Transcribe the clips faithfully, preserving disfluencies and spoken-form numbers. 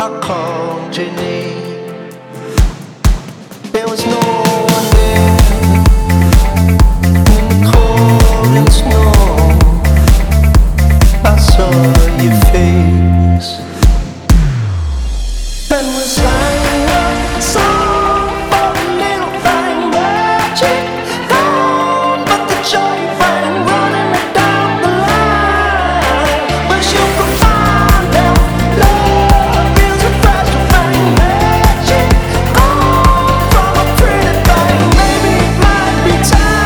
I called your name. There was no one there in the cold and snow. I saw your face, and we sang a song for a little thing magic gone, but the joy rang running down the line. But you could find out love is a fragile thing, magic gone from a pretty thing. Maybe it might be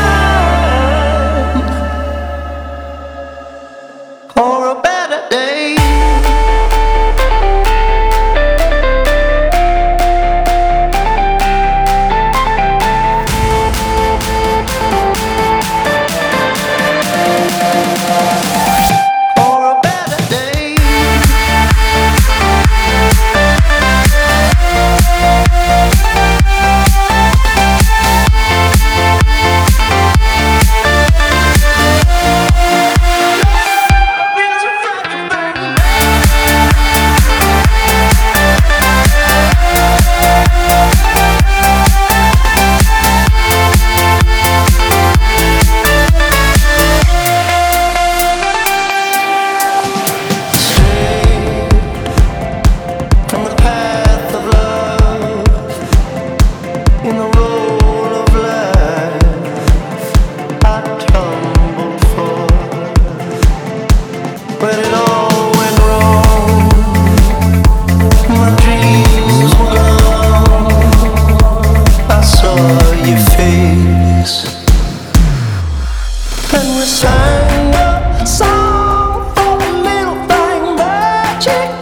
time for a better day. For a better day. From the path of love, in the roll of life, I tumbled forth. When it all went wrong, my dreams were gone. I saw your face, and we sang a song for a little thing magic.